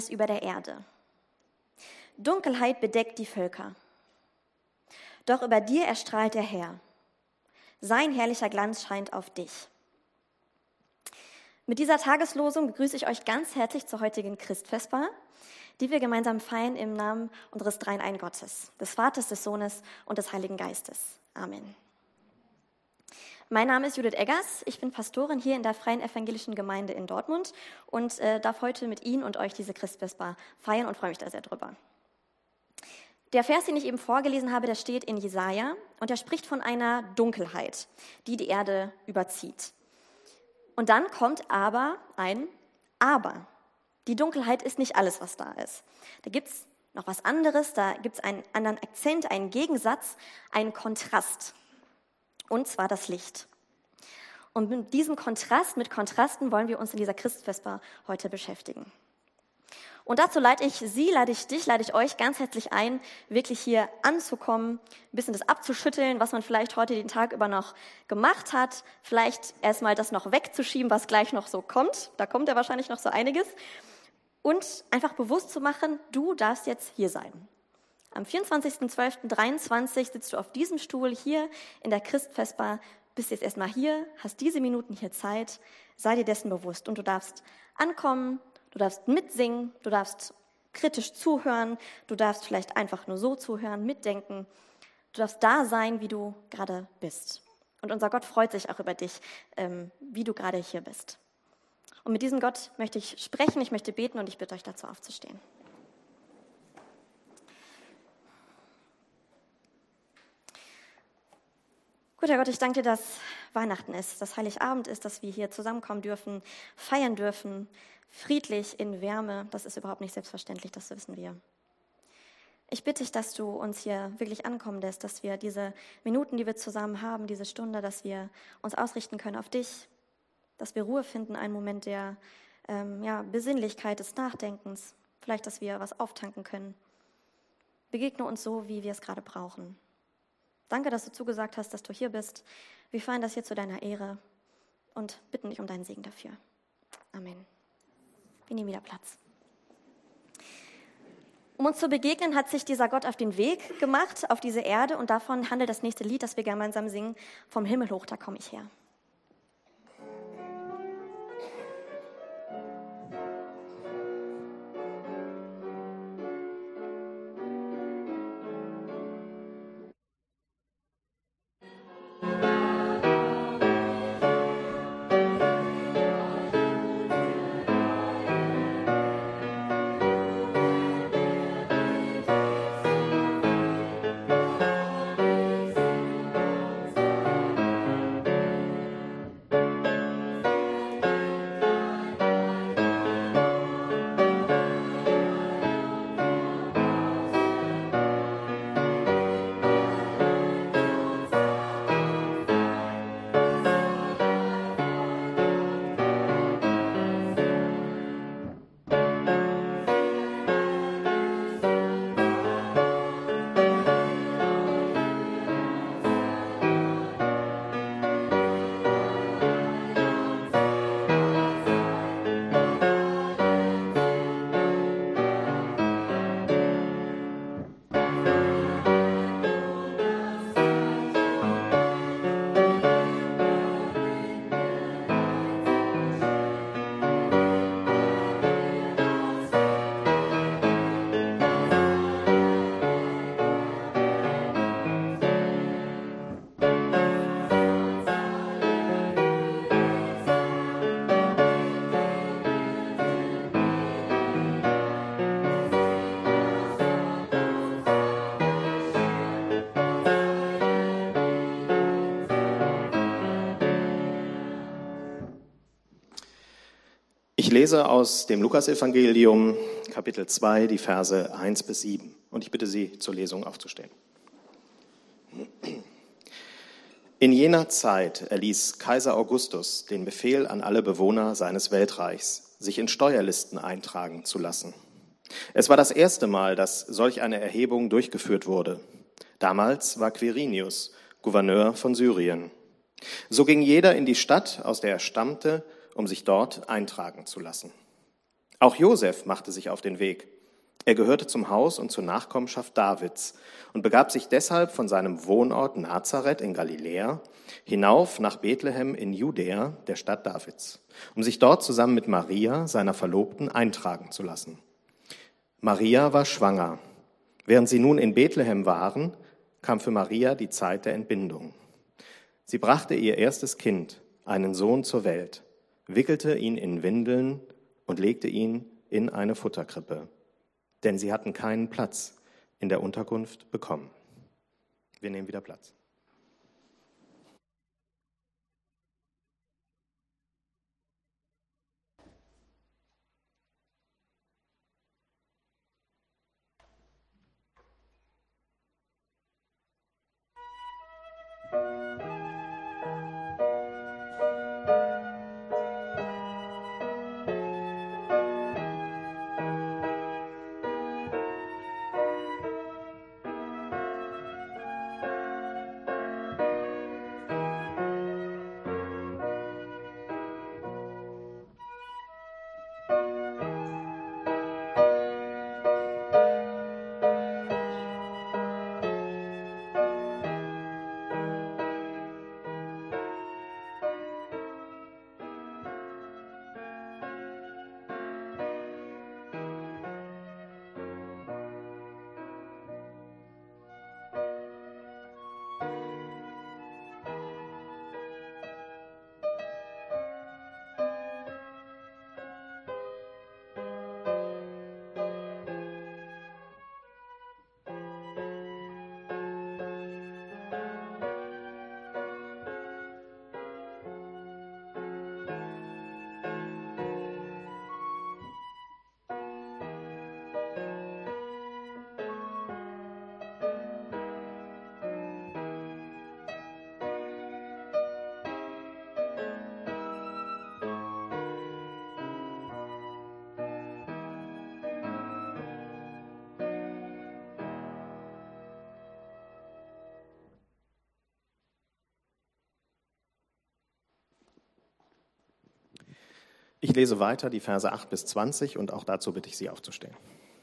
über der Erde. Dunkelheit bedeckt die Völker. Doch über dir erstrahlt der Herr. Sein herrlicher Glanz scheint auf dich. Mit dieser Tageslosung begrüße ich euch ganz herzlich zur heutigen Christvesper, die wir gemeinsam feiern im Namen unseres Dreieinen Gottes, des Vaters, des Sohnes und des Heiligen Geistes. Amen. Mein Name ist Judith Eggers, ich bin Pastorin hier in der Freien Evangelischen Gemeinde in Dortmund und darf heute mit Ihnen und euch diese Christvesper feiern und freue mich da sehr drüber. Der Vers, den ich eben vorgelesen habe, der steht in Jesaja und er spricht von einer Dunkelheit, die die Erde überzieht. Und dann kommt aber ein Aber. Die Dunkelheit ist nicht alles, was da ist. Da gibt es noch was anderes, da gibt es einen anderen Akzent, einen Gegensatz, einen Kontrast. Und zwar das Licht. Und mit diesem Kontrast, mit Kontrasten wollen wir uns in dieser Christvesper heute beschäftigen. Und dazu lade ich Sie, lade ich dich, lade ich euch ganz herzlich ein, wirklich hier anzukommen, ein bisschen das abzuschütteln, was man vielleicht heute den Tag über noch gemacht hat, vielleicht erstmal das noch wegzuschieben, was gleich noch so kommt, da kommt ja wahrscheinlich noch so einiges, und einfach bewusst zu machen, du darfst jetzt hier sein. Am 24.12.23 sitzt du auf diesem Stuhl hier in der Christvesper, bist jetzt erstmal hier, hast diese Minuten hier Zeit, sei dir dessen bewusst und du darfst ankommen, du darfst mitsingen, du darfst kritisch zuhören, du darfst vielleicht einfach nur so zuhören, mitdenken. Du darfst da sein, wie du gerade bist. Und unser Gott freut sich auch über dich, wie du gerade hier bist. Und mit diesem Gott möchte ich sprechen, ich möchte beten und ich bitte euch dazu aufzustehen. Guter Gott, ich danke dir, dass Weihnachten ist, dass Heiligabend ist, dass wir hier zusammenkommen dürfen, feiern dürfen, friedlich in Wärme. Das ist überhaupt nicht selbstverständlich, das wissen wir. Ich bitte dich, dass du uns hier wirklich ankommen lässt, dass wir diese Minuten, die wir zusammen haben, diese Stunde, dass wir uns ausrichten können auf dich, dass wir Ruhe finden, einen Moment der Besinnlichkeit, des Nachdenkens, vielleicht, dass wir was auftanken können. Begegne uns so, wie wir es gerade brauchen. Danke, dass du zugesagt hast, dass du hier bist. Wir feiern das hier zu deiner Ehre und bitten dich um deinen Segen dafür. Amen. Wir nehmen wieder Platz. Um uns zu begegnen, hat sich dieser Gott auf den Weg gemacht, auf diese Erde, und davon handelt das nächste Lied, das wir gemeinsam singen, vom Himmel hoch, da komme ich her. Ich lese aus dem Lukasevangelium, Kapitel 2, die Verse 1 bis 7. Und ich bitte Sie, zur Lesung aufzustehen. In jener Zeit erließ Kaiser Augustus den Befehl an alle Bewohner seines Weltreichs, sich in Steuerlisten eintragen zu lassen. Es war das erste Mal, dass solch eine Erhebung durchgeführt wurde. Damals war Quirinius Gouverneur von Syrien. So ging jeder in die Stadt, aus der er stammte, um sich dort eintragen zu lassen. Auch Josef machte sich auf den Weg. Er gehörte zum Haus und zur Nachkommenschaft Davids und begab sich deshalb von seinem Wohnort Nazareth in Galiläa hinauf nach Bethlehem in Judäa, der Stadt Davids, um sich dort zusammen mit Maria, seiner Verlobten, eintragen zu lassen. Maria war schwanger. Während sie nun in Bethlehem waren, kam für Maria die Zeit der Entbindung. Sie brachte ihr erstes Kind, einen Sohn, zur Welt, wickelte ihn in Windeln und legte ihn in eine Futterkrippe, denn sie hatten keinen Platz in der Unterkunft bekommen. Wir nehmen wieder Platz. Ich lese weiter die Verse 8 bis 20 und auch dazu bitte ich Sie aufzustehen.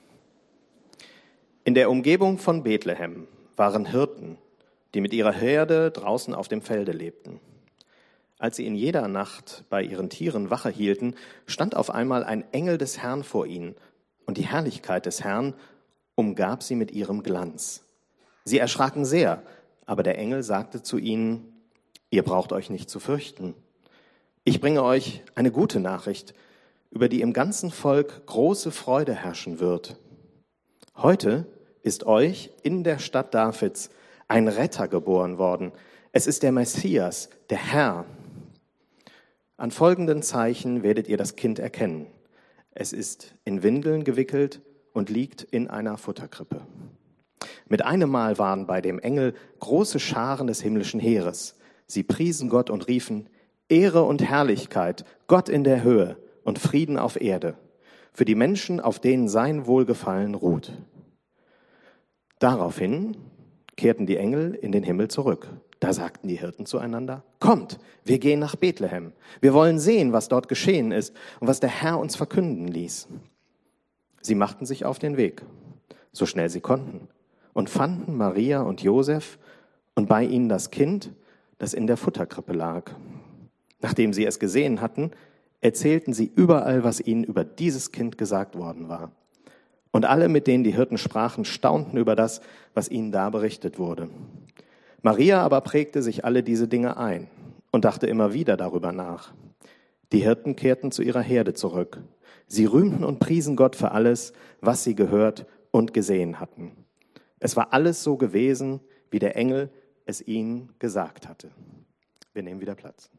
In der Umgebung von Bethlehem waren Hirten, die mit ihrer Herde draußen auf dem Felde lebten. Als sie in jeder Nacht bei ihren Tieren Wache hielten, stand auf einmal ein Engel des Herrn vor ihnen, und die Herrlichkeit des Herrn umgab sie mit ihrem Glanz. Sie erschraken sehr, aber der Engel sagte zu ihnen: Ihr braucht euch nicht zu fürchten. Ich bringe euch eine gute Nachricht, über die im ganzen Volk große Freude herrschen wird. Heute ist euch in der Stadt Davids ein Retter geboren worden. Es ist der Messias, der Herr. An folgenden Zeichen werdet ihr das Kind erkennen. Es ist in Windeln gewickelt und liegt in einer Futterkrippe. Mit einem Mal waren bei dem Engel große Scharen des himmlischen Heeres. Sie priesen Gott und riefen: Ehre und Herrlichkeit, Gott in der Höhe und Frieden auf Erde, für die Menschen, auf denen sein Wohlgefallen ruht. Daraufhin kehrten die Engel in den Himmel zurück. Da sagten die Hirten zueinander: Kommt, wir gehen nach Bethlehem. Wir wollen sehen, was dort geschehen ist und was der Herr uns verkünden ließ. Sie machten sich auf den Weg, so schnell sie konnten, und fanden Maria und Josef und bei ihnen das Kind, das in der Futterkrippe lag. Nachdem sie es gesehen hatten, erzählten sie überall, was ihnen über dieses Kind gesagt worden war. Und alle, mit denen die Hirten sprachen, staunten über das, was ihnen da berichtet wurde. Maria aber prägte sich alle diese Dinge ein und dachte immer wieder darüber nach. Die Hirten kehrten zu ihrer Herde zurück. Sie rühmten und priesen Gott für alles, was sie gehört und gesehen hatten. Es war alles so gewesen, wie der Engel es ihnen gesagt hatte. Wir nehmen wieder Platz.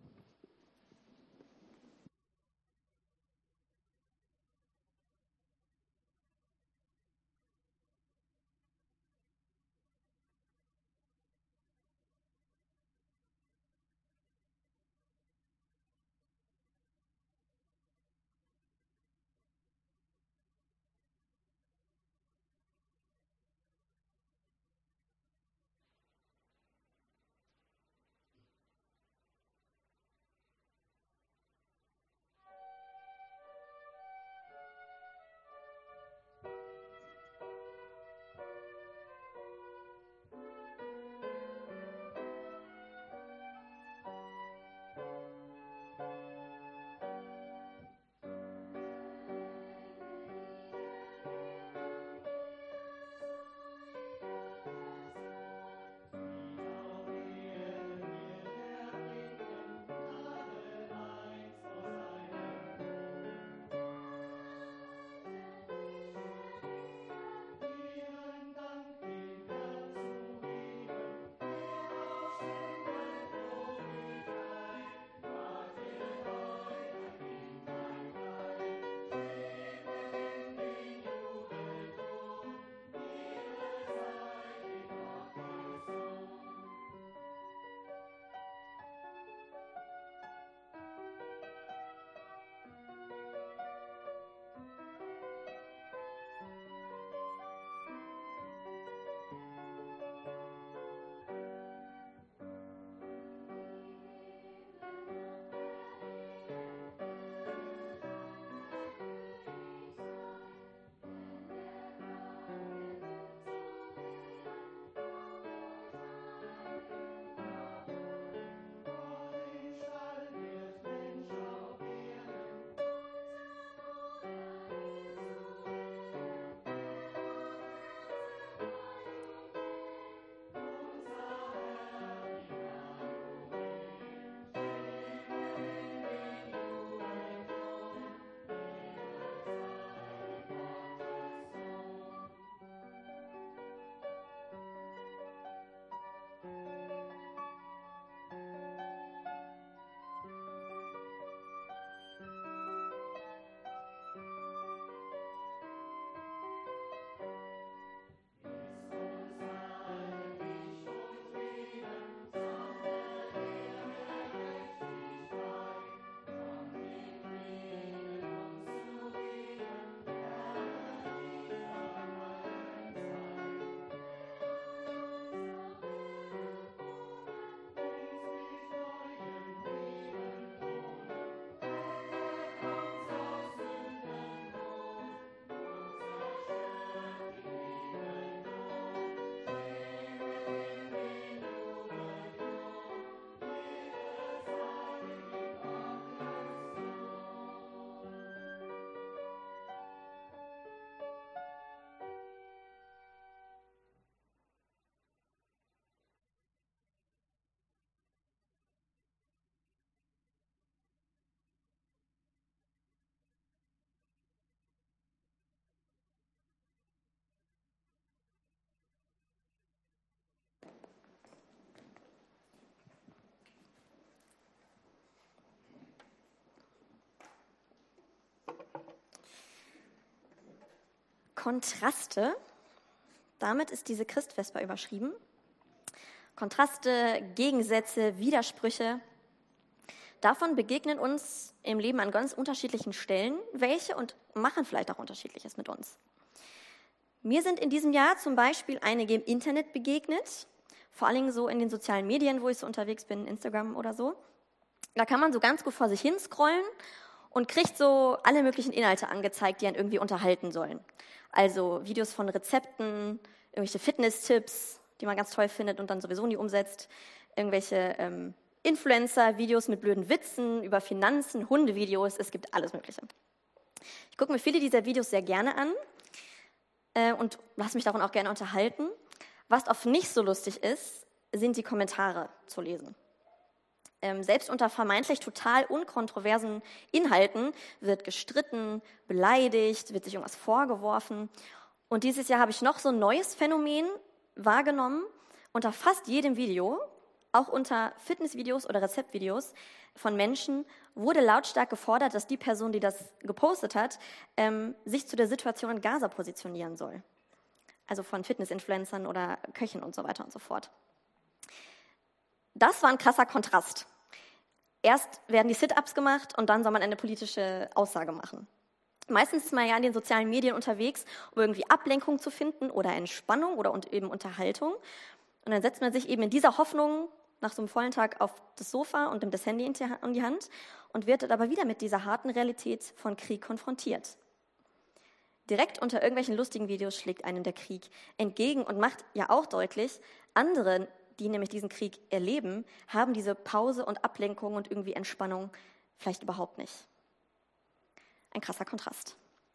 Kontraste. Damit ist diese Christvesper überschrieben. Kontraste, Gegensätze, Widersprüche. Davon begegnen uns im Leben an ganz unterschiedlichen Stellen welche und machen vielleicht auch Unterschiedliches mit uns. Mir sind in diesem Jahr zum Beispiel einige im Internet begegnet, vor allen Dingen so in den sozialen Medien, wo ich so unterwegs bin, Instagram oder so. Da kann man so ganz gut vor sich hin scrollen und kriegt so alle möglichen Inhalte angezeigt, die einen irgendwie unterhalten sollen. Also Videos von Rezepten, irgendwelche Fitness-Tipps, die man ganz toll findet und dann sowieso nie umsetzt, irgendwelche Influencer-Videos mit blöden Witzen über Finanzen, Hundevideos, es gibt alles Mögliche. Ich gucke mir viele dieser Videos sehr gerne an und lasse mich davon auch gerne unterhalten. Was oft nicht so lustig ist, sind die Kommentare zu lesen. Selbst unter vermeintlich total unkontroversen Inhalten wird gestritten, beleidigt, wird sich irgendwas vorgeworfen. Und dieses Jahr habe ich noch so ein neues Phänomen wahrgenommen. Unter fast jedem Video, auch unter Fitnessvideos oder Rezeptvideos von Menschen, wurde lautstark gefordert, dass die Person, die das gepostet hat, sich zu der Situation in Gaza positionieren soll. Also von Fitness-Influencern oder Köchen und so weiter und so fort. Das war ein krasser Kontrast. Erst werden die Sit-Ups gemacht und dann soll man eine politische Aussage machen. Meistens ist man ja in den sozialen Medien unterwegs, um irgendwie Ablenkung zu finden oder Entspannung oder eben Unterhaltung. Und dann setzt man sich eben in dieser Hoffnung nach so einem vollen Tag auf das Sofa und nimmt das Handy in die Hand und wird dann aber wieder mit dieser harten Realität von Krieg konfrontiert. Direkt unter irgendwelchen lustigen Videos schlägt einem der Krieg entgegen und macht ja auch deutlich, andere, die nämlich diesen Krieg erleben, haben diese Pause und Ablenkung und irgendwie Entspannung vielleicht überhaupt nicht. Ein krasser Kontrast.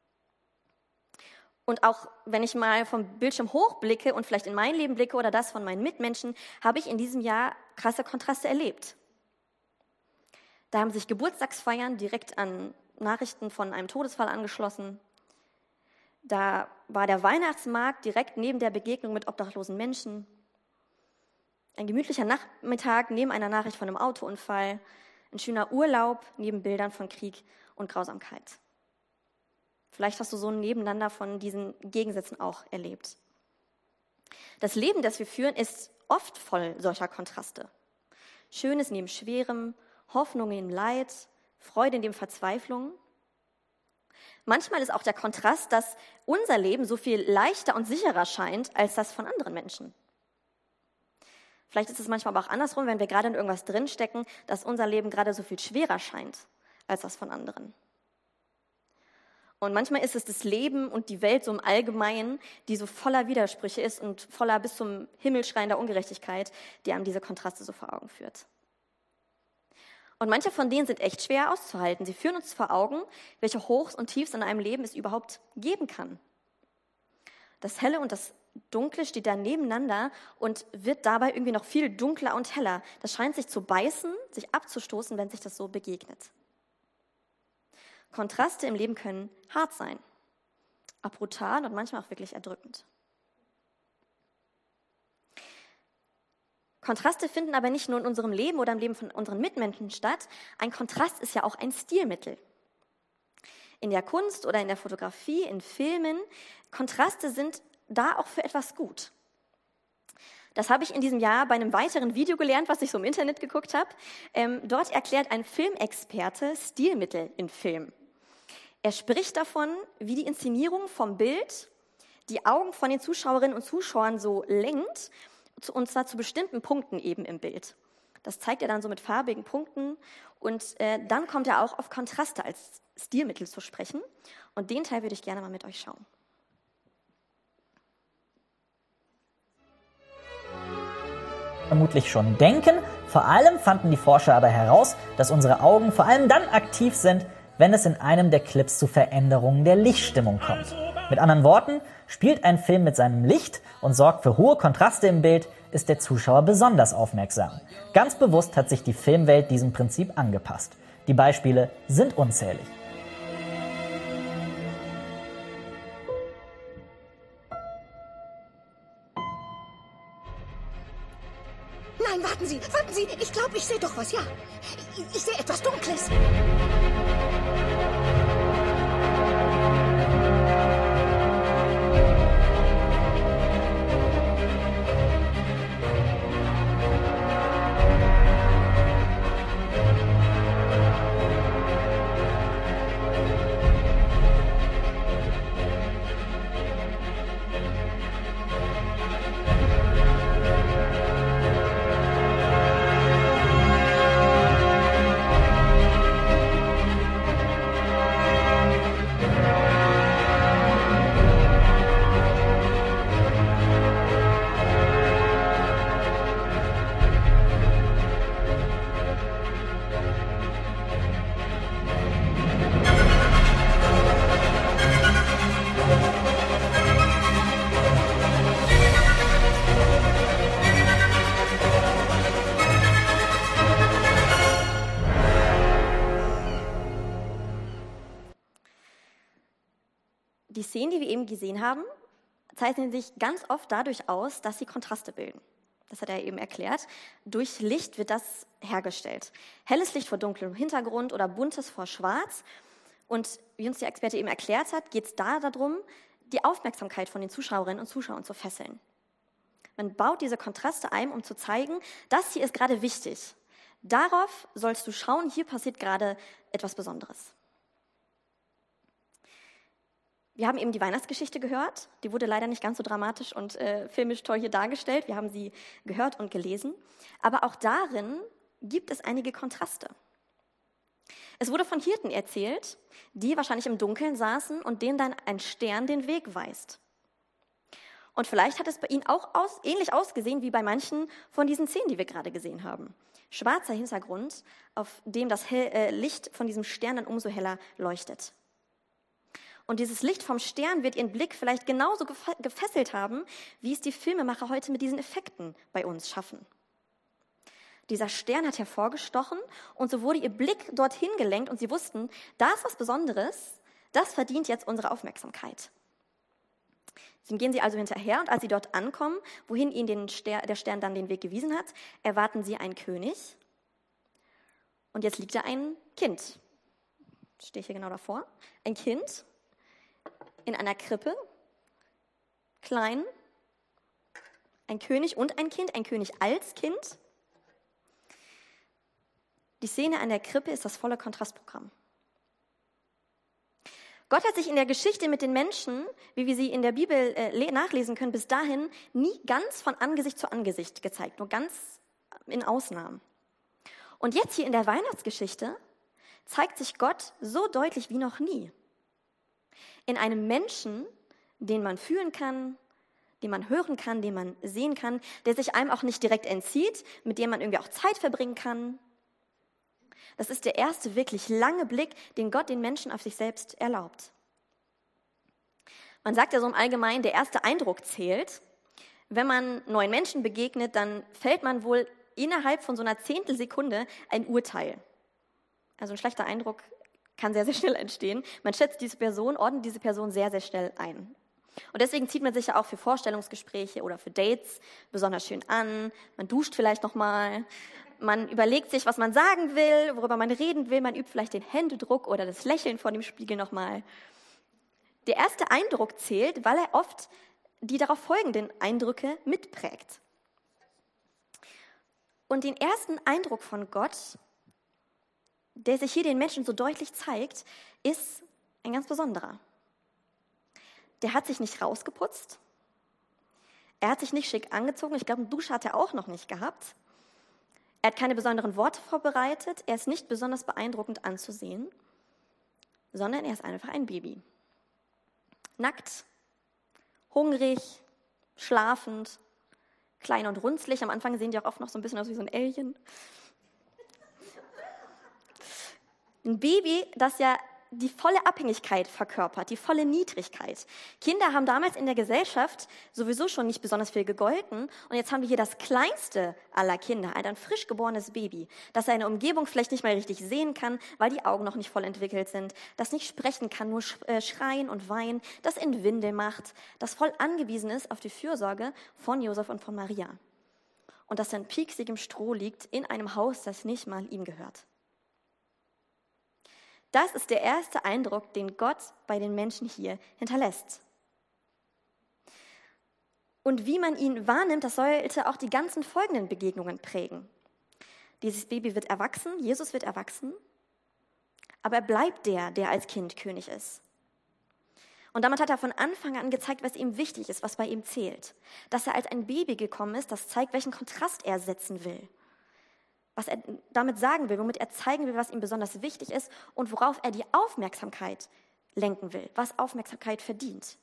Und auch wenn ich mal vom Bildschirm hochblicke und vielleicht in mein Leben blicke oder das von meinen Mitmenschen, habe ich in diesem Jahr krasse Kontraste erlebt. Da haben sich Geburtstagsfeiern direkt an Nachrichten von einem Todesfall angeschlossen. Da war der Weihnachtsmarkt direkt neben der Begegnung mit obdachlosen Menschen. Ein gemütlicher Nachmittag neben einer Nachricht von einem Autounfall. Ein schöner Urlaub neben Bildern von Krieg und Grausamkeit. Vielleicht hast du so ein Nebeneinander von diesen Gegensätzen auch erlebt. Das Leben, das wir führen, ist oft voll solcher Kontraste. Schönes neben Schwerem, Hoffnung in Leid, Freude in dem Verzweiflung. Manchmal ist auch der Kontrast, dass unser Leben so viel leichter und sicherer scheint als das von anderen Menschen. Vielleicht ist es manchmal aber auch andersrum, wenn wir gerade in irgendwas drinstecken, dass unser Leben gerade so viel schwerer scheint als das von anderen. Und manchmal ist es das Leben und die Welt so im Allgemeinen, die so voller Widersprüche ist und voller bis zum Himmel schreiender Ungerechtigkeit, die einem diese Kontraste so vor Augen führt. Und manche von denen sind echt schwer auszuhalten. Sie führen uns vor Augen, welche Hochs und Tiefs in einem Leben es überhaupt geben kann. Das Helle und das Dunkle steht da nebeneinander und wird dabei irgendwie noch viel dunkler und heller. Das scheint sich zu beißen, sich abzustoßen, wenn sich das so begegnet. Kontraste im Leben können hart sein, auch brutal und manchmal auch wirklich erdrückend. Kontraste finden aber nicht nur in unserem Leben oder im Leben von unseren Mitmenschen statt. Ein Kontrast ist ja auch ein Stilmittel. In der Kunst oder in der Fotografie, in Filmen, Kontraste sind da auch für etwas gut. Das habe ich in diesem Jahr bei einem weiteren Video gelernt, was ich so im Internet geguckt habe. Dort erklärt ein Filmexperte Stilmittel in Film. Er spricht davon, wie die Inszenierung vom Bild die Augen von den Zuschauerinnen und Zuschauern so lenkt, und zwar zu bestimmten Punkten eben im Bild. Das zeigt er dann so mit farbigen Punkten und dann kommt er auch auf Kontraste als Stilmittel zu sprechen. Und den Teil würde ich gerne mal mit euch schauen. Vermutlich schon denken. Vor allem fanden die Forscher aber heraus, dass unsere Augen vor allem dann aktiv sind, wenn es in einem der Clips zu Veränderungen der Lichtstimmung kommt. Mit anderen Worten, spielt ein Film mit seinem Licht und sorgt für hohe Kontraste im Bild, ist der Zuschauer besonders aufmerksam. Ganz bewusst hat sich die Filmwelt diesem Prinzip angepasst. Die Beispiele sind unzählig. Nein, warten Sie, ich glaube, ich sehe doch was, ja. Ich sehe etwas Dunkles. wir eben gesehen haben, zeichnen sich ganz oft dadurch aus, dass sie Kontraste bilden. Das hat er eben erklärt. Durch Licht wird das hergestellt. Helles Licht vor dunklem Hintergrund oder buntes vor schwarz. Und wie uns der Experte eben erklärt hat, geht es da darum, die Aufmerksamkeit von den Zuschauerinnen und Zuschauern zu fesseln. Man baut diese Kontraste ein, um zu zeigen, das hier ist gerade wichtig. Darauf sollst du schauen, hier passiert gerade etwas Besonderes. Wir haben eben die Weihnachtsgeschichte gehört. Die wurde leider nicht ganz so dramatisch und filmisch toll hier dargestellt. Wir haben sie gehört und gelesen. Aber auch darin gibt es einige Kontraste. Es wurde von Hirten erzählt, die wahrscheinlich im Dunkeln saßen und denen dann ein Stern den Weg weist. Und vielleicht hat es bei ihnen auch ähnlich ausgesehen wie bei manchen von diesen Szenen, die wir gerade gesehen haben. Schwarzer Hintergrund, auf dem das Licht von diesem Stern dann umso heller leuchtet. Und dieses Licht vom Stern wird ihren Blick vielleicht genauso gefesselt haben, wie es die Filmemacher heute mit diesen Effekten bei uns schaffen. Dieser Stern hat hervorgestochen und so wurde ihr Blick dorthin gelenkt und sie wussten, da ist was Besonderes, das verdient jetzt unsere Aufmerksamkeit. Dann gehen sie also hinterher und als sie dort ankommen, wohin ihnen der Stern dann den Weg gewiesen hat, erwarten sie einen König. Und jetzt liegt da ein Kind. Ich stehe hier genau davor. Ein Kind in einer Krippe, klein, ein König und ein König als Kind. Die Szene an der Krippe ist das volle Kontrastprogramm. Gott hat sich in der Geschichte mit den Menschen, wie wir sie in der Bibel nachlesen können, bis dahin nie ganz von Angesicht zu Angesicht gezeigt, nur ganz in Ausnahmen. Und jetzt hier in der Weihnachtsgeschichte zeigt sich Gott so deutlich wie noch nie. In einem Menschen, den man fühlen kann, den man hören kann, den man sehen kann, der sich einem auch nicht direkt entzieht, mit dem man irgendwie auch Zeit verbringen kann. Das ist der erste wirklich lange Blick, den Gott den Menschen auf sich selbst erlaubt. Man sagt ja so im Allgemeinen, der erste Eindruck zählt. Wenn man neuen Menschen begegnet, dann fällt man wohl innerhalb von so einer Zehntelsekunde ein Urteil. Also ein schlechter Eindruck kann sehr, sehr schnell entstehen. Man schätzt diese Person, ordnet diese Person sehr, sehr schnell ein. Und deswegen zieht man sich ja auch für Vorstellungsgespräche oder für Dates besonders schön an. Man duscht vielleicht nochmal. Man überlegt sich, was man sagen will, worüber man reden will. Man übt vielleicht den Händedruck oder das Lächeln vor dem Spiegel nochmal. Der erste Eindruck zählt, weil er oft die darauf folgenden Eindrücke mitprägt. Und den ersten Eindruck von Gott, der sich hier den Menschen so deutlich zeigt, ist ein ganz besonderer. Der hat sich nicht rausgeputzt. Er hat sich nicht schick angezogen. Ich glaube, eine Dusche hat er auch noch nicht gehabt. Er hat keine besonderen Worte vorbereitet. Er ist nicht besonders beeindruckend anzusehen, sondern er ist einfach ein Baby. Nackt, hungrig, schlafend, klein und runzlig. Am Anfang sehen die auch oft noch so ein bisschen aus wie so ein Alien. Ein Baby, das ja die volle Abhängigkeit verkörpert, die volle Niedrigkeit. Kinder haben damals in der Gesellschaft sowieso schon nicht besonders viel gegolten. Und jetzt haben wir hier das kleinste aller Kinder, ein frisch geborenes Baby, das seine Umgebung vielleicht nicht mal richtig sehen kann, weil die Augen noch nicht voll entwickelt sind, das nicht sprechen kann, nur schreien und weinen, das in Windel macht, das voll angewiesen ist auf die Fürsorge von Josef und von Maria. Und das in pieksigem Stroh liegt in einem Haus, das nicht mal ihm gehört. Das ist der erste Eindruck, den Gott bei den Menschen hier hinterlässt. Und wie man ihn wahrnimmt, das sollte auch die ganzen folgenden Begegnungen prägen. Dieses Baby wird erwachsen, Jesus wird erwachsen, aber er bleibt der als Kind König ist. Und damit hat er von Anfang an gezeigt, was ihm wichtig ist, was bei ihm zählt. Dass er als ein Baby gekommen ist, das zeigt, welchen Kontrast er setzen will. Was er damit sagen will, womit er zeigen will, was ihm besonders wichtig ist und worauf er die Aufmerksamkeit lenken will, was Aufmerksamkeit verdient.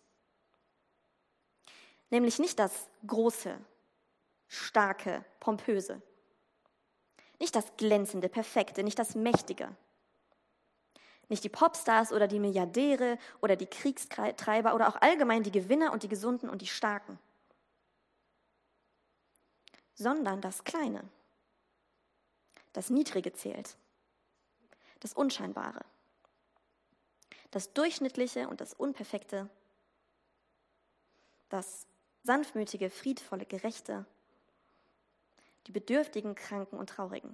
Nämlich nicht das Große, Starke, Pompöse. Nicht das Glänzende, Perfekte, nicht das Mächtige. Nicht die Popstars oder die Milliardäre oder die Kriegstreiber oder auch allgemein die Gewinner und die Gesunden und die Starken. Sondern das Kleine. Das Niedrige zählt, das Unscheinbare, das Durchschnittliche und das Unperfekte, das sanftmütige, friedvolle, gerechte, die Bedürftigen, Kranken und Traurigen.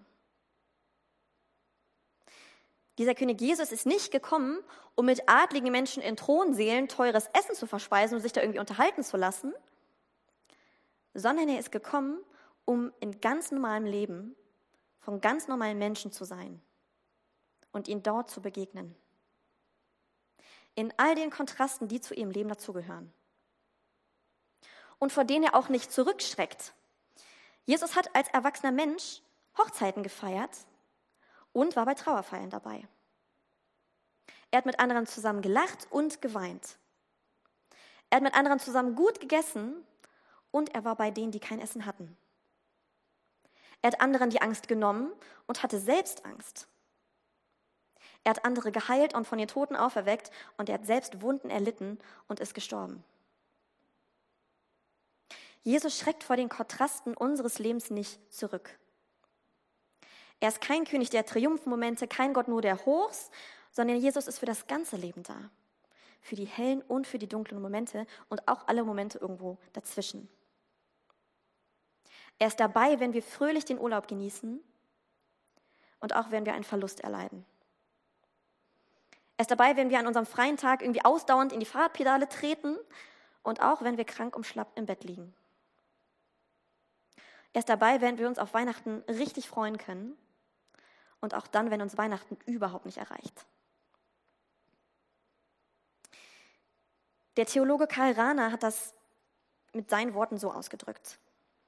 Dieser König Jesus ist nicht gekommen, um mit adligen Menschen in Thronsälen teures Essen zu verspeisen und sich da irgendwie unterhalten zu lassen, sondern er ist gekommen, um in ganz normalem Leben von ganz normalen Menschen zu sein und ihnen dort zu begegnen. In all den Kontrasten, die zu ihrem Leben dazugehören. Und vor denen er auch nicht zurückschreckt. Jesus hat als erwachsener Mensch Hochzeiten gefeiert und war bei Trauerfeiern dabei. Er hat mit anderen zusammen gelacht und geweint. Er hat mit anderen zusammen gut gegessen und er war bei denen, die kein Essen hatten. Er hat anderen die Angst genommen und hatte selbst Angst. Er hat andere geheilt und von den Toten auferweckt und er hat selbst Wunden erlitten und ist gestorben. Jesus schreckt vor den Kontrasten unseres Lebens nicht zurück. Er ist kein König der Triumphmomente, kein Gott nur der Hochs, sondern Jesus ist für das ganze Leben da. Für die hellen und für die dunklen Momente und auch alle Momente irgendwo dazwischen. Er ist dabei, wenn wir fröhlich den Urlaub genießen und auch wenn wir einen Verlust erleiden. Er ist dabei, wenn wir an unserem freien Tag irgendwie ausdauernd in die Fahrradpedale treten und auch wenn wir krank und schlapp im Bett liegen. Er ist dabei, wenn wir uns auf Weihnachten richtig freuen können und auch dann, wenn uns Weihnachten überhaupt nicht erreicht. Der Theologe Karl Rahner hat das mit seinen Worten so ausgedrückt.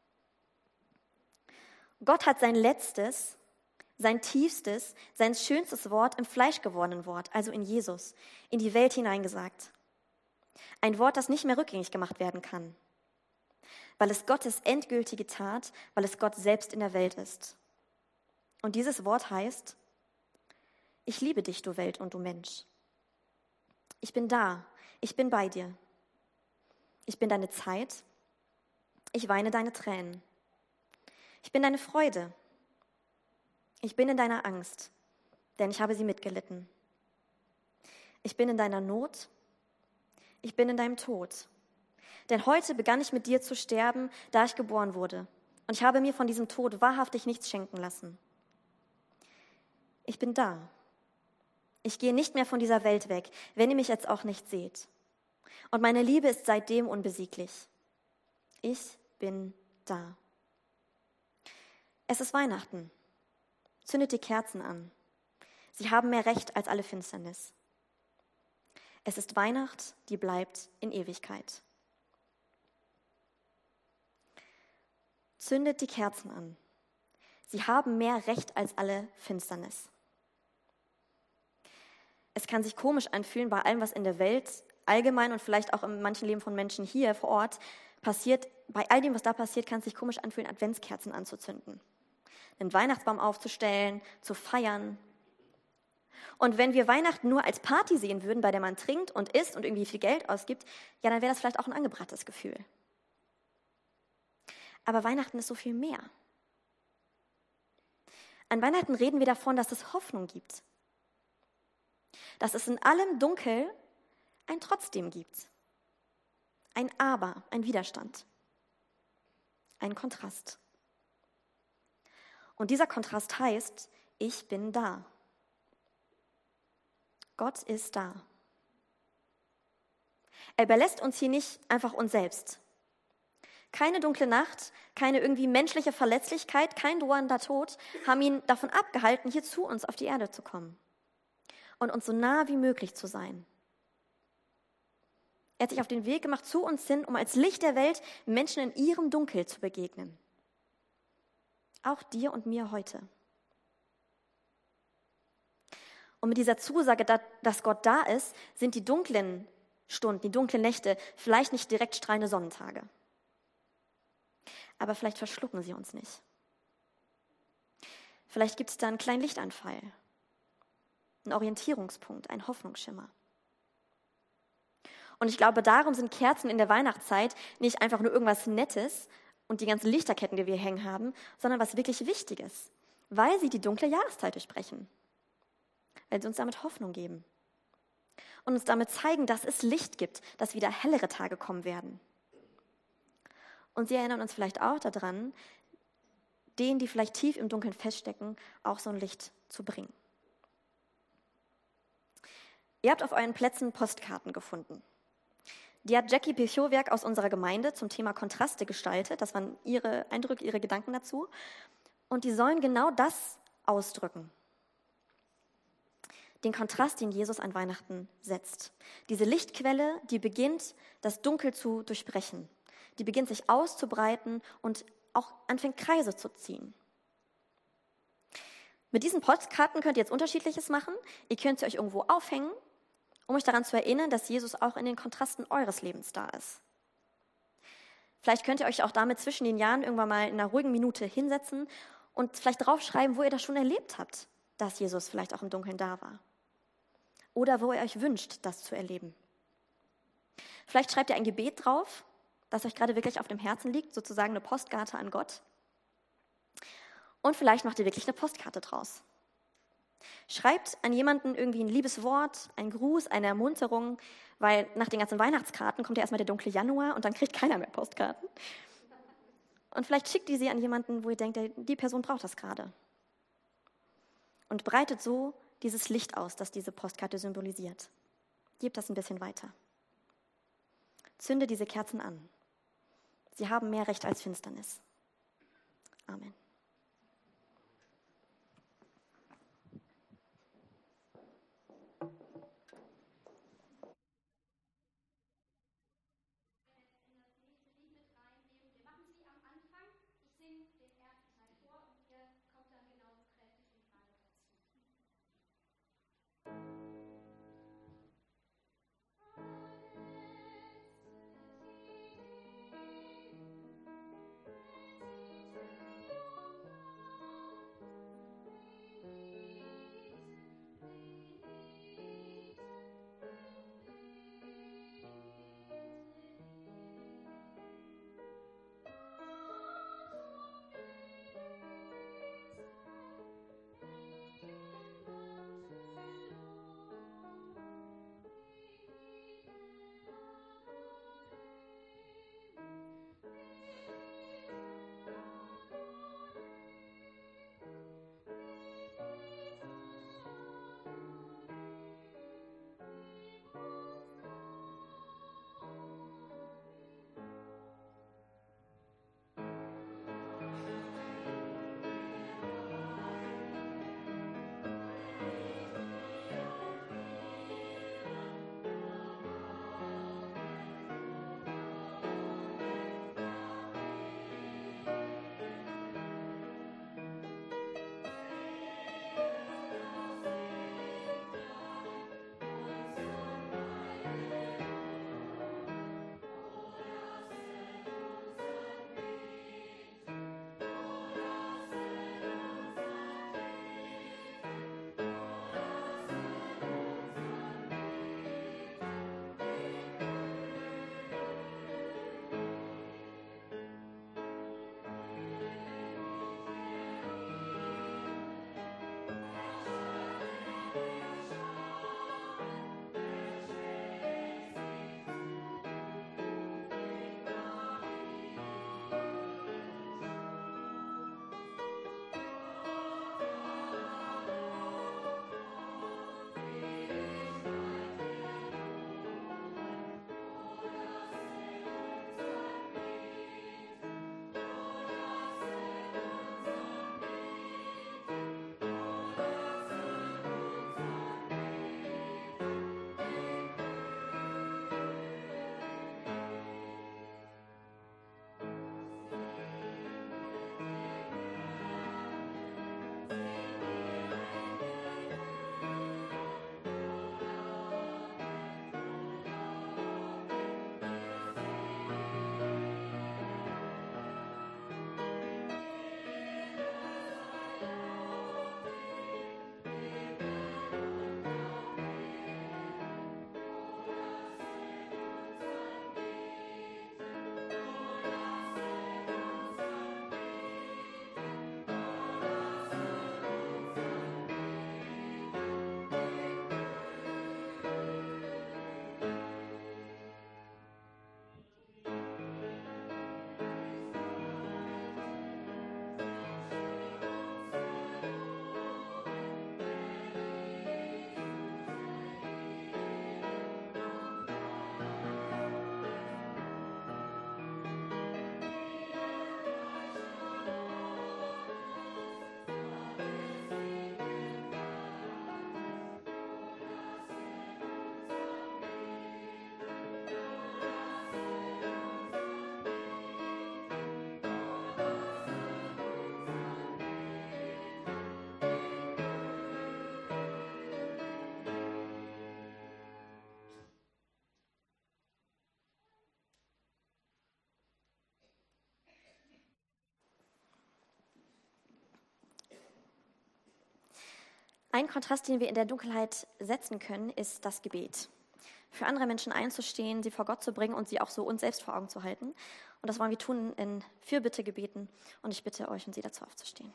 Gott hat sein letztes, sein tiefstes, sein schönstes Wort im fleischgewordenen Wort, also in Jesus, in die Welt hineingesagt. Ein Wort, das nicht mehr rückgängig gemacht werden kann, weil es Gottes endgültige Tat, weil es Gott selbst in der Welt ist. Und dieses Wort heißt: Ich liebe dich, du Welt und du Mensch. Ich bin da, ich bin bei dir. Ich bin deine Zeit, ich weine deine Tränen. Ich bin deine Freude. Ich bin in deiner Angst, denn ich habe sie mitgelitten. Ich bin in deiner Not. Ich bin in deinem Tod. Denn heute begann ich mit dir zu sterben, da ich geboren wurde. Und ich habe mir von diesem Tod wahrhaftig nichts schenken lassen. Ich bin da. Ich gehe nicht mehr von dieser Welt weg, wenn ihr mich jetzt auch nicht seht. Und meine Liebe ist seitdem unbesieglich. Ich bin da. Es ist Weihnachten. Zündet die Kerzen an. Sie haben mehr Recht als alle Finsternis. Es ist Weihnacht, die bleibt in Ewigkeit. Zündet die Kerzen an. Sie haben mehr Recht als alle Finsternis. Es kann sich komisch anfühlen bei allem, was in der Welt allgemein und vielleicht auch in manchen Leben von Menschen hier vor Ort passiert. Bei all dem, was da passiert, kann es sich komisch anfühlen, Adventskerzen anzuzünden. Einen Weihnachtsbaum aufzustellen, zu feiern. Und wenn wir Weihnachten nur als Party sehen würden, bei der man trinkt und isst und irgendwie viel Geld ausgibt, ja, dann wäre das vielleicht auch ein angebrachtes Gefühl. Aber Weihnachten ist so viel mehr. An Weihnachten reden wir davon, dass es Hoffnung gibt. Dass es in allem Dunkel ein Trotzdem gibt. Ein Aber, ein Widerstand. Ein Kontrast. Und dieser Kontrast heißt, ich bin da. Gott ist da. Er überlässt uns hier nicht einfach uns selbst. Keine dunkle Nacht, keine irgendwie menschliche Verletzlichkeit, kein drohender Tod haben ihn davon abgehalten, hier zu uns auf die Erde zu kommen und uns so nah wie möglich zu sein. Er hat sich auf den Weg gemacht zu uns hin, um als Licht der Welt Menschen in ihrem Dunkel zu begegnen. Auch dir und mir heute. Und mit dieser Zusage, dass Gott da ist, sind die dunklen Stunden, die dunklen Nächte vielleicht nicht direkt strahlende Sonnentage. Aber vielleicht verschlucken sie uns nicht. Vielleicht gibt es da einen kleinen Lichtanfall, einen Orientierungspunkt, einen Hoffnungsschimmer. Und ich glaube, darum sind Kerzen in der Weihnachtszeit nicht einfach nur irgendwas Nettes und die ganzen Lichterketten, die wir hängen haben, sondern was wirklich Wichtiges, weil sie die dunkle Jahreszeit durchbrechen, weil sie uns damit Hoffnung geben und uns damit zeigen, dass es Licht gibt, dass wieder hellere Tage kommen werden. Und sie erinnern uns vielleicht auch daran, denen, die vielleicht tief im Dunkeln feststecken, auch so ein Licht zu bringen. Ihr habt auf euren Plätzen Postkarten gefunden. Die hat Jackie Pichowiak aus unserer Gemeinde zum Thema Kontraste gestaltet. Das waren ihre Eindrücke, ihre Gedanken dazu. Und die sollen genau das ausdrücken. Den Kontrast, den Jesus an Weihnachten setzt. Diese Lichtquelle, die beginnt, das Dunkel zu durchbrechen. Die beginnt, sich auszubreiten und auch anfängt, Kreise zu ziehen. Mit diesen Postkarten könnt ihr jetzt Unterschiedliches machen. Ihr könnt sie euch irgendwo aufhängen, um euch daran zu erinnern, dass Jesus auch in den Kontrasten eures Lebens da ist. Vielleicht könnt ihr euch auch damit zwischen den Jahren irgendwann mal in einer ruhigen Minute hinsetzen und vielleicht draufschreiben, wo ihr das schon erlebt habt, dass Jesus vielleicht auch im Dunkeln da war. Oder wo ihr euch wünscht, das zu erleben. Vielleicht schreibt ihr ein Gebet drauf, das euch gerade wirklich auf dem Herzen liegt, sozusagen eine Postkarte an Gott. Und vielleicht macht ihr wirklich eine Postkarte draus. Schreibt an jemanden irgendwie ein liebes Wort, einen Gruß, eine Ermunterung, weil nach den ganzen Weihnachtskarten kommt ja erstmal der dunkle Januar und dann kriegt keiner mehr Postkarten. Und vielleicht schickt ihr sie an jemanden, wo ihr denkt, die Person braucht das gerade. Und breitet so dieses Licht aus, das diese Postkarte symbolisiert. Gebt das ein bisschen weiter. Zünde diese Kerzen an. Sie haben mehr Recht als Finsternis. Amen. Ein Kontrast, den wir in der Dunkelheit setzen können, ist das Gebet. Für andere Menschen einzustehen, sie vor Gott zu bringen und sie auch so uns selbst vor Augen zu halten. Und das wollen wir tun in Fürbittegebeten. Und ich bitte euch und sie dazu aufzustehen.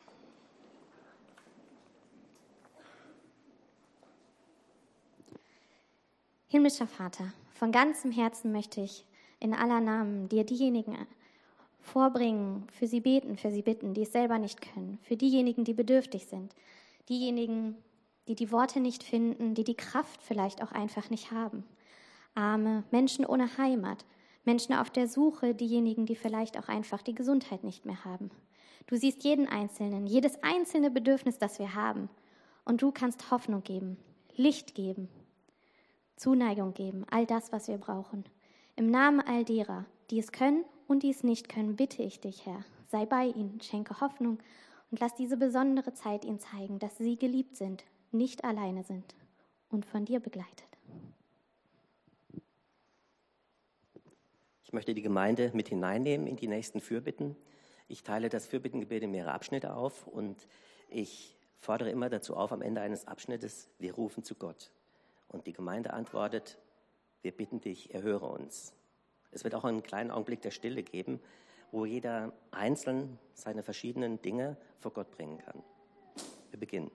Himmlischer Vater, von ganzem Herzen möchte ich in aller Namen dir diejenigen vorbringen, für sie beten, für sie bitten, die es selber nicht können, für diejenigen, die bedürftig sind, diejenigen, die die Worte nicht finden, die die Kraft vielleicht auch einfach nicht haben. Arme, Menschen ohne Heimat, Menschen auf der Suche, diejenigen, die vielleicht auch einfach die Gesundheit nicht mehr haben. Du siehst jeden Einzelnen, jedes einzelne Bedürfnis, das wir haben. Und du kannst Hoffnung geben, Licht geben, Zuneigung geben, all das, was wir brauchen. Im Namen all derer, die es können und die es nicht können, bitte ich dich, Herr, sei bei ihnen, schenke Hoffnung und lass diese besondere Zeit ihnen zeigen, dass sie geliebt sind, nicht alleine sind und von dir begleitet. Ich möchte die Gemeinde mit hineinnehmen in die nächsten Fürbitten. Ich teile das Fürbittengebet in mehrere Abschnitte auf und ich fordere immer dazu auf, am Ende eines Abschnittes, wir rufen zu Gott. Und die Gemeinde antwortet, wir bitten dich, erhöre uns. Es wird auch einen kleinen Augenblick der Stille geben, wo jeder einzeln seine verschiedenen Dinge vor Gott bringen kann. Wir beginnen.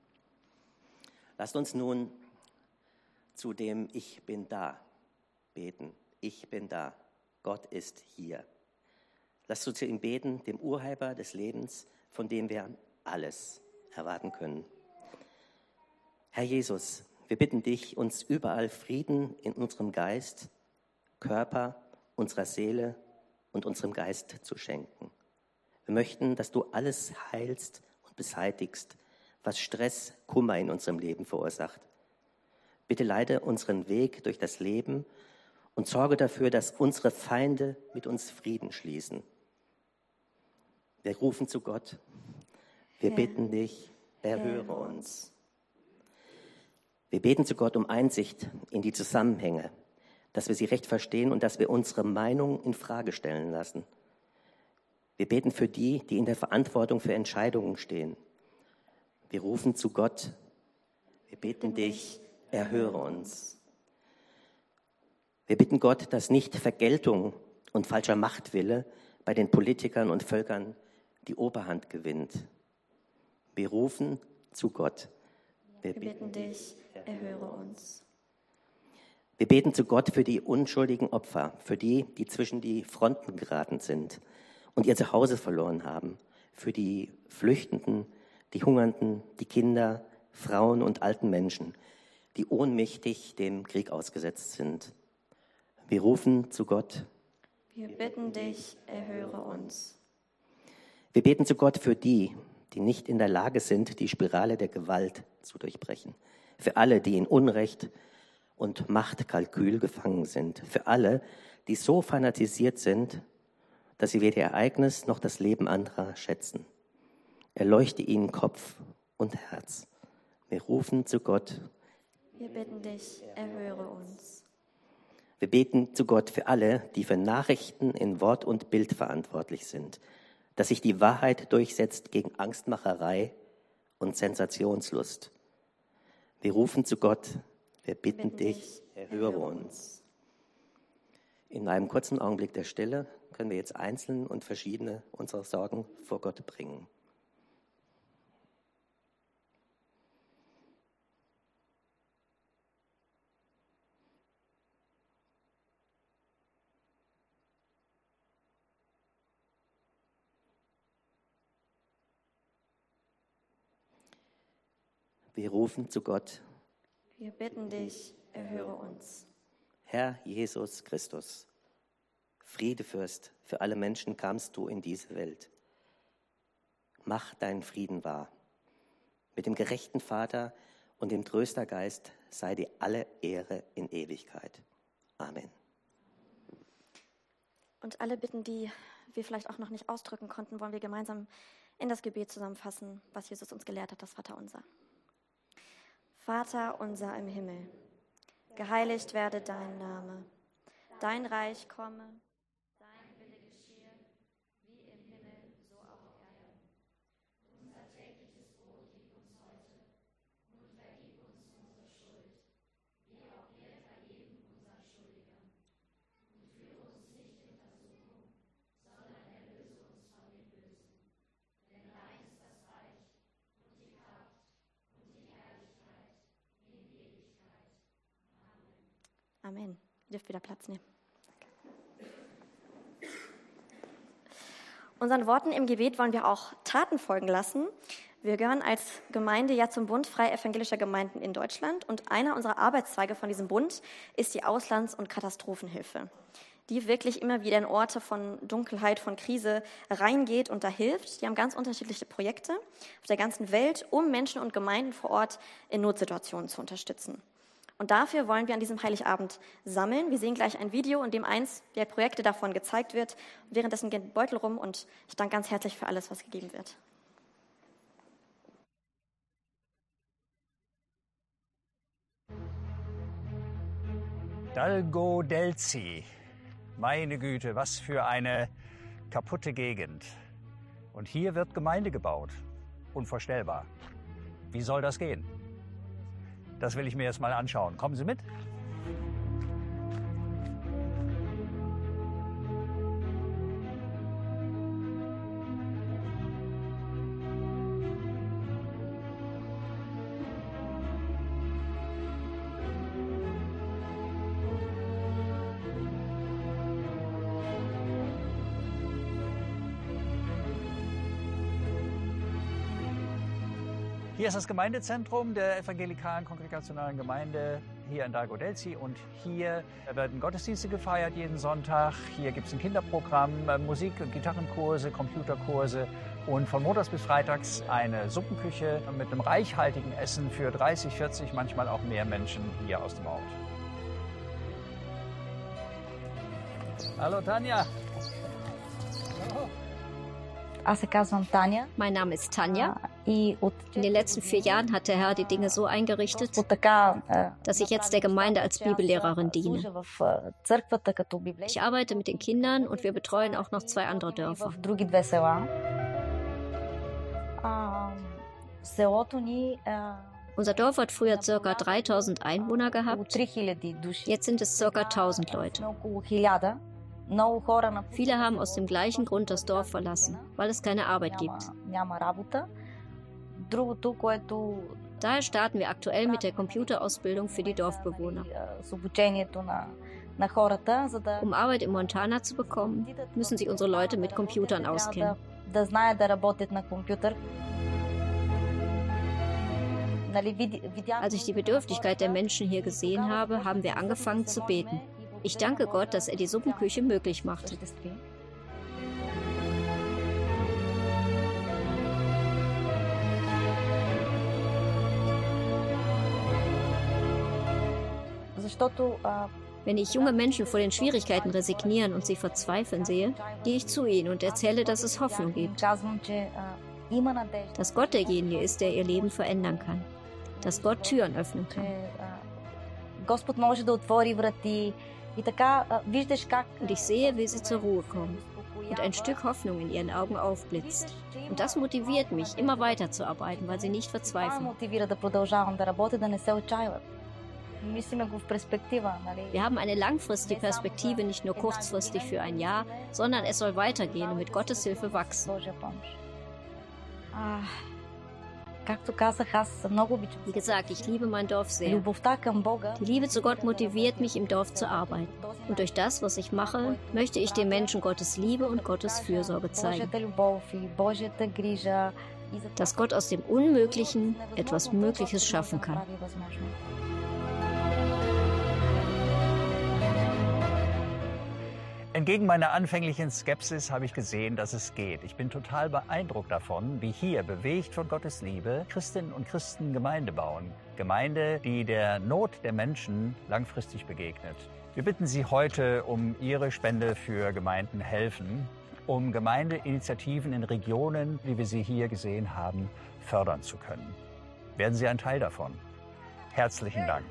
Lasst uns nun zu dem Ich bin da beten. Ich bin da. Gott ist hier. Lasst uns zu ihm beten, dem Urheber des Lebens, von dem wir alles erwarten können. Herr Jesus, wir bitten dich, uns überall Frieden in unserem Geist, Körper, unserer Seele und unserem Geist zu schenken. Wir möchten, dass du alles heilst und beseitigst, was Stress, Kummer in unserem Leben verursacht. Bitte leite unseren Weg durch das Leben und sorge dafür, dass unsere Feinde mit uns Frieden schließen. Wir rufen zu Gott. Wir bitten dich, erhöre uns. Wir beten zu Gott um Einsicht in die Zusammenhänge, dass wir sie recht verstehen und dass wir unsere Meinung in Frage stellen lassen. Wir beten für die, die in der Verantwortung für Entscheidungen stehen. Wir rufen zu Gott. Wir bitten dich, erhöre uns. Wir bitten Gott, dass nicht Vergeltung und falscher Machtwille bei den Politikern und Völkern die Oberhand gewinnt. Wir rufen zu Gott. Wir bitten dich, erhöre uns. Wir beten zu Gott für die unschuldigen Opfer, für die, die zwischen die Fronten geraten sind und ihr Zuhause verloren haben, für die Flüchtenden, die Hungernden, die Kinder, Frauen und alten Menschen, die ohnmächtig dem Krieg ausgesetzt sind. Wir rufen zu Gott. Wir bitten dich, erhöre uns. Wir beten zu Gott für die, die nicht in der Lage sind, die Spirale der Gewalt zu durchbrechen. Für alle, die in Unrecht und Machtkalkül gefangen sind. Für alle, die so fanatisiert sind, dass sie weder ihr Ereignis noch das Leben anderer schätzen. Erleuchte ihnen Kopf und Herz. Wir rufen zu Gott. Wir bitten dich, erhöre uns. Wir beten zu Gott für alle, die für Nachrichten in Wort und Bild verantwortlich sind, dass sich die Wahrheit durchsetzt gegen Angstmacherei und Sensationslust. Wir rufen zu Gott, wir bitten dich, erhöre uns. In einem kurzen Augenblick der Stille können wir jetzt einzeln und verschiedene unserer Sorgen vor Gott bringen. Wir rufen zu Gott. Wir bitten dich, erhöre uns. Herr Jesus Christus, Friedefürst, für alle Menschen kamst du in diese Welt. Mach deinen Frieden wahr. Mit dem gerechten Vater und dem Tröstergeist sei dir alle Ehre in Ewigkeit. Amen. Und alle Bitten, die wir vielleicht auch noch nicht ausdrücken konnten, wollen wir gemeinsam in das Gebet zusammenfassen, was Jesus uns gelehrt hat, das Vaterunser. Vater unser im Himmel, geheiligt werde dein Name, dein Reich komme, dein Wille geschehe, wie im Himmel, so auch auf Erden. Unser tägliches Brot gib uns heute und Amen. Ihr dürft wieder Platz nehmen. Unseren Worten im Gebet wollen wir auch Taten folgen lassen. Wir gehören als Gemeinde ja zum Bund Freie Evangelischer Gemeinden in Deutschland und einer unserer Arbeitszweige von diesem Bund ist die Auslands- und Katastrophenhilfe, die wirklich immer wieder in Orte von Dunkelheit, von Krise reingeht und da hilft. Die haben ganz unterschiedliche Projekte auf der ganzen Welt, um Menschen und Gemeinden vor Ort in Notsituationen zu unterstützen. Und dafür wollen wir an diesem Heiligabend sammeln. Wir sehen gleich ein Video, in dem eins der Projekte davon gezeigt wird. Währenddessen geht ein Beutel rum und ich danke ganz herzlich für alles, was gegeben wird. Dalgo Delzi. Meine Güte, was für eine kaputte Gegend. Und hier wird Gemeinde gebaut. Unvorstellbar. Wie soll das gehen? Das will ich mir jetzt mal anschauen. Kommen Sie mit? Hier ist das Gemeindezentrum der evangelikalen kongregationalen Gemeinde hier in Dalgo Delzi und hier werden Gottesdienste gefeiert jeden Sonntag. Hier gibt es ein Kinderprogramm, Musik- und Gitarrenkurse, Computerkurse und von montags bis freitags eine Suppenküche mit einem reichhaltigen Essen für 30, 40, manchmal auch mehr Menschen hier aus dem Ort. Hallo Tanja. Mein Name ist Tanja. In den letzten 4 Jahren hat der Herr die Dinge so eingerichtet, dass ich jetzt der Gemeinde als Bibellehrerin diene. Ich arbeite mit den Kindern und wir betreuen auch noch 2 andere Dörfer. Unser Dorf hat früher ca. 3000 Einwohner gehabt, jetzt sind es ca. 1000 Leute. Viele haben aus dem gleichen Grund das Dorf verlassen, weil es keine Arbeit gibt. Daher starten wir aktuell mit der Computerausbildung für die Dorfbewohner. Um Arbeit in Montana zu bekommen, müssen sich unsere Leute mit Computern auskennen. Als ich die Bedürftigkeit der Menschen hier gesehen habe, haben wir angefangen zu beten. Ich danke Gott, dass er die Suppenküche möglich macht. Wenn ich junge Menschen vor den Schwierigkeiten resignieren und sie verzweifeln sehe, gehe ich zu ihnen und erzähle, dass es Hoffnung gibt. Dass Gott derjenige ist, der ihr Leben verändern kann. Dass Gott Türen öffnen kann. Und ich sehe, wie sie zur Ruhe kommen und ein Stück Hoffnung in ihren Augen aufblitzt. Und das motiviert mich, immer weiterzuarbeiten, weil sie nicht verzweifeln. Wir haben eine langfristige Perspektive, nicht nur kurzfristig für ein Jahr, sondern es soll weitergehen und mit Gottes Hilfe wachsen. Wie gesagt, ich liebe mein Dorf sehr. Die Liebe zu Gott motiviert mich, im Dorf zu arbeiten. Und durch das, was ich mache, möchte ich den Menschen Gottes Liebe und Gottes Fürsorge zeigen. Dass Gott aus dem Unmöglichen etwas Mögliches schaffen kann. Entgegen meiner anfänglichen Skepsis habe ich gesehen, dass es geht. Ich bin total beeindruckt davon, wie hier, bewegt von Gottes Liebe, Christinnen und Christen Gemeinde bauen. Gemeinde, die der Not der Menschen langfristig begegnet. Wir bitten Sie heute um Ihre Spende für Gemeinden helfen, um Gemeindeinitiativen in Regionen, wie wir sie hier gesehen haben, fördern zu können. Werden Sie ein Teil davon. Herzlichen Dank.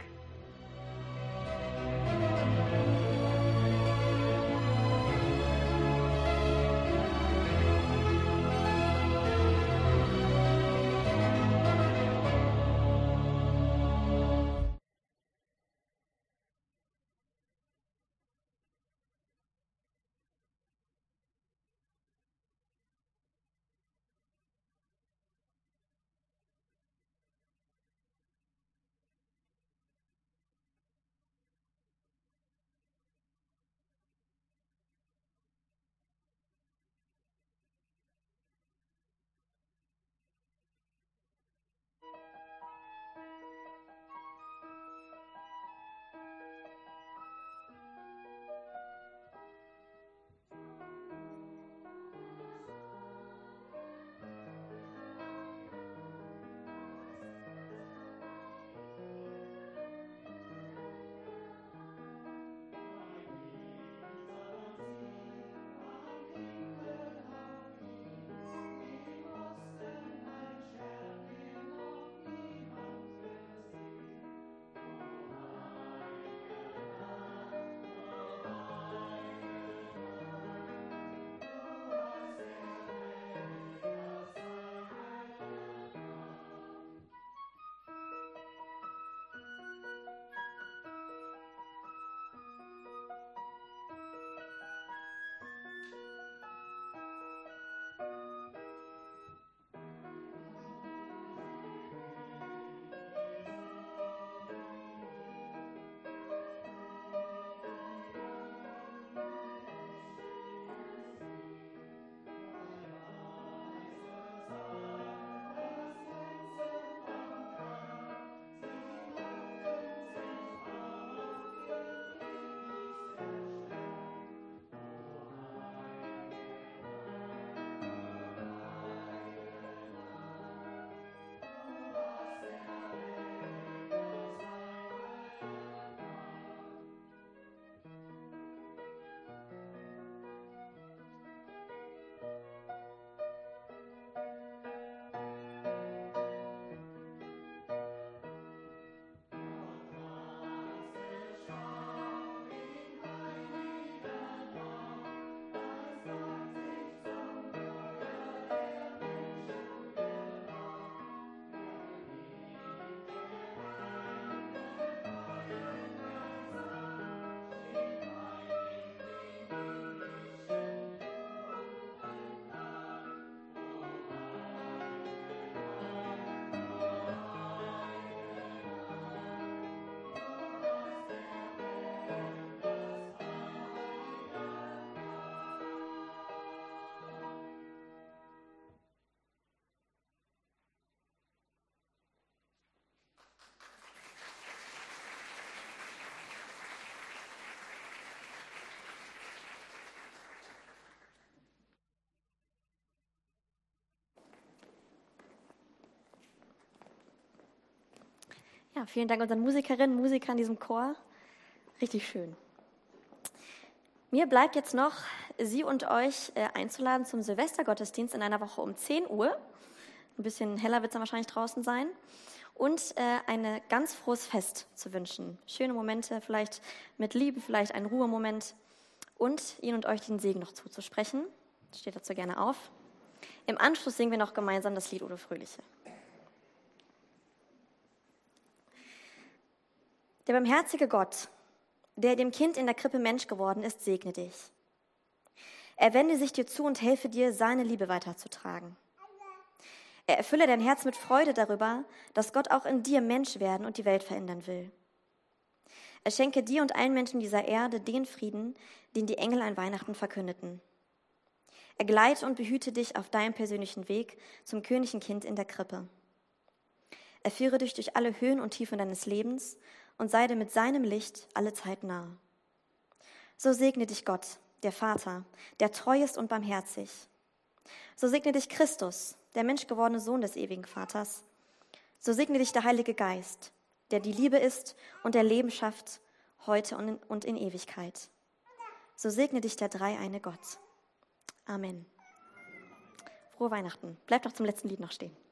Ja, vielen Dank unseren Musikerinnen und Musikern in diesem Chor. Richtig schön. Mir bleibt jetzt noch, Sie und euch einzuladen zum Silvestergottesdienst in einer Woche um 10 Uhr. Ein bisschen heller wird es dann wahrscheinlich draußen sein. Und ein ganz frohes Fest zu wünschen. Schöne Momente, vielleicht mit Liebe, vielleicht einen Ruhemoment. Und Ihnen und euch den Segen noch zuzusprechen. Steht dazu gerne auf. Im Anschluss singen wir noch gemeinsam das Lied O du Fröhliche. Der barmherzige Gott, der dem Kind in der Krippe Mensch geworden ist, segne dich. Er wende sich dir zu und helfe dir, seine Liebe weiterzutragen. Er erfülle dein Herz mit Freude darüber, dass Gott auch in dir Mensch werden und die Welt verändern will. Er schenke dir und allen Menschen dieser Erde den Frieden, den die Engel an Weihnachten verkündeten. Er geleite und behüte dich auf deinem persönlichen Weg zum königlichen Kind in der Krippe. Er führe dich durch alle Höhen und Tiefen deines Lebens und sei dir mit seinem Licht alle Zeit nahe. So segne dich Gott, der Vater, der treu ist und barmherzig. So segne dich Christus, der menschgewordene Sohn des ewigen Vaters. So segne dich der Heilige Geist, der die Liebe ist und der Leben schafft, heute und in Ewigkeit. So segne dich der dreieine Gott. Amen. Frohe Weihnachten. Bleibt doch zum letzten Lied noch stehen.